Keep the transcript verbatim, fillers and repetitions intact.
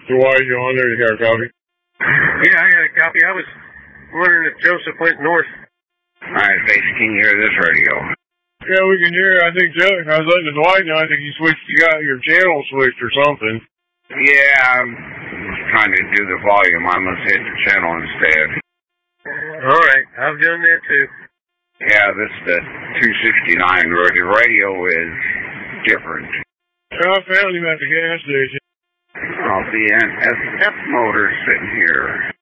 So why are you on there? You got a copy? Yeah, I got a copy. I was wondering if Joseph went north. Alright, Face, can you hear this radio? Yeah, we can hear. I think Joe, I was letting Dwight know. I think you switched. You got your channel switched or something. Yeah, I'm trying to do the volume. I must hit the channel instead. All right, I've done that too. Yeah, this is the two sixty-nine radio. Radio is different. I found him at the gas station. Oh, the F motor sitting here.